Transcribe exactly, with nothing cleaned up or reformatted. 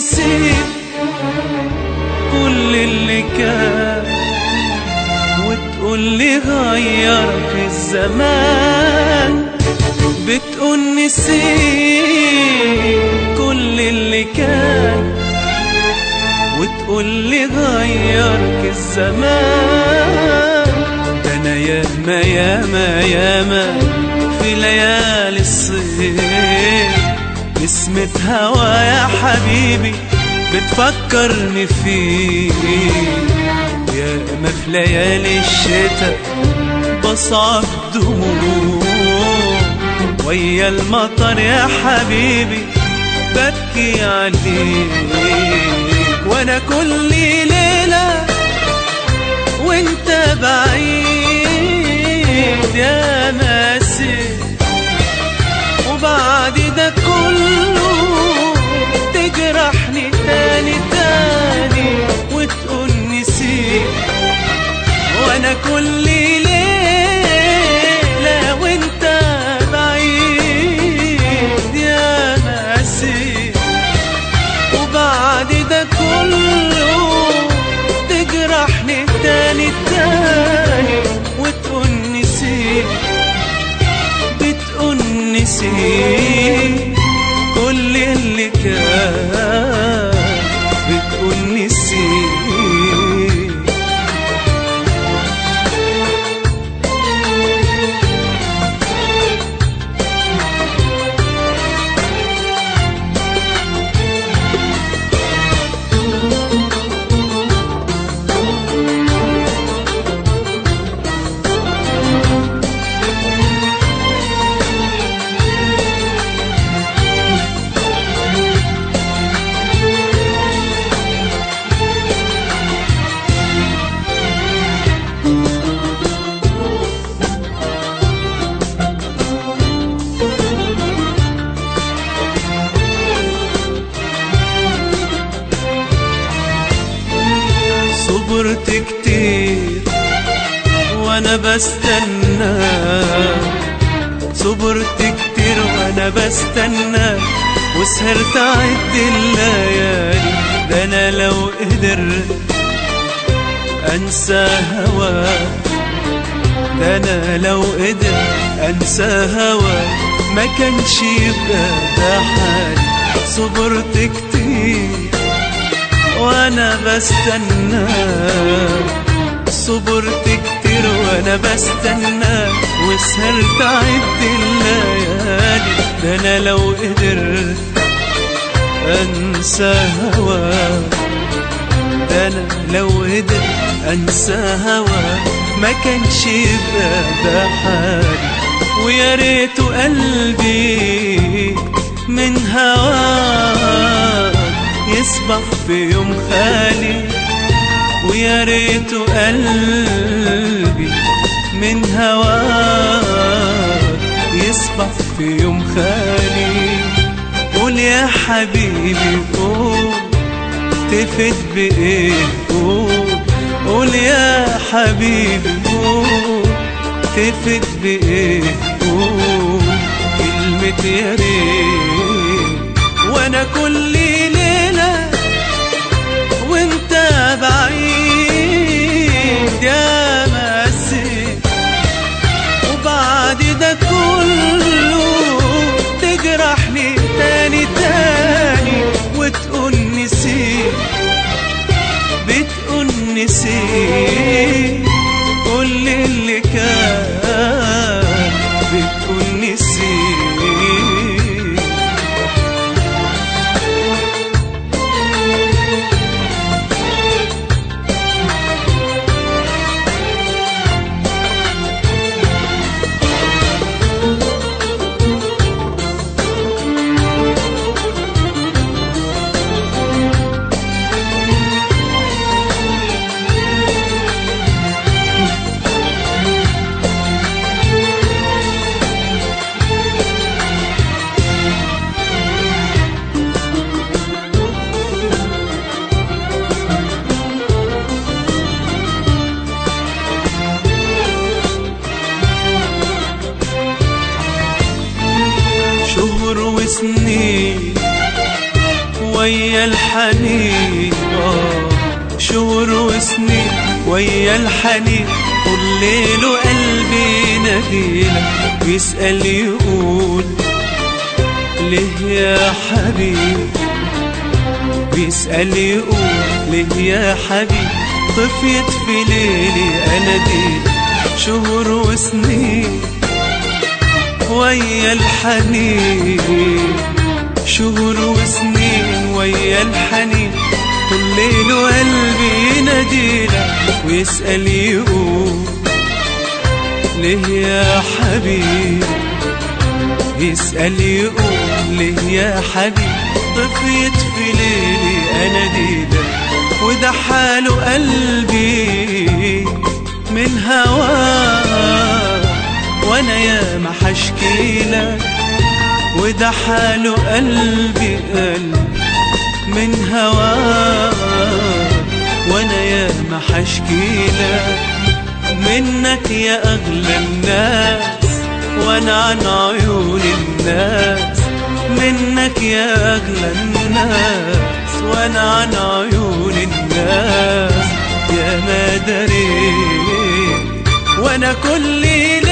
نسيت كل اللي كان، وتقول لي غيرك الزمان. بتقول نسيت كل اللي كان، وتقول لي غيرك الزمان. ده انا ياما ياما ياما في ليالي الصيف نسمة هوا يا حبيبي بتفكرني فيك. ياما في ليالي الشتاء بصعب دموع ويا المطر يا حبيبي ببكي عليك. وانا كل ليلة وانت بعيد يا ماسك، وبعد ده كله تجرحني تاني تاني وتقول نسيت. وانا كل ليلة وانت بعيد يا ماسك، وبعد ده كله تجرحني تاني تاني وتقول نسيت. بتقول نسيت كل اللي كان، بتقول نسيت. صبرت كتير وانا بستنى، صبرت كتير وانا بستنى، وسهرت عد الليالي. ده انا لو قدرت انسى هواك، ده انا لو قدرت انسى هواك ما كانش يبقى ده حالي. صبرت كتير وانا بستنى، صبرت كتير وانا بستنى، وسهرت عد الليالي. ده انا لو قدرت انسى هواك، ده انا لو قدرت انسى هواك ما كانش يبقى ده حالي. ويا ريت قلبي من هواك يصبح في يوم خالي، ويا ريت قلبي من هواك يصبح في يوم خالي. قول يا حبيبي قول تفت بإيه، قول قول يا حبيبي قول تفت بإيه، قول كلمة يا ريت. وانا كل ليلة وانت بعيد يا ماسك، وبعد ده كله تجرحني تاني تاني وتقول نسيت. بتقول نسيت كل اللي كان، بتقول نسيت. ويا الحنين آه شهور وسنين ويا الحنين طول ليل وقلبي ناديلك ويسأل يقول ليه يا حبيب بيسأل يقول ليه يا حبيب طفيت في ليلي أناديلك شهور وسنين ويا الحنين شهور وسنين ويا الحنين طول ليل وقلبي يناديلك ويسأل يقول ليه يا حبيب يسأل يقول ليه يا حبيب طفيت في ليلي أناديلك وده حال قلبي من هواك وانا يا ما حشكيلك وده حال قلبي قلبي من هواك وانا يا ما حشكيلك منك يا اغلى الناس وانا عن عيون الناس منك يا اغلى الناس وانا عن عيون الناس يا ما دريت وانا كل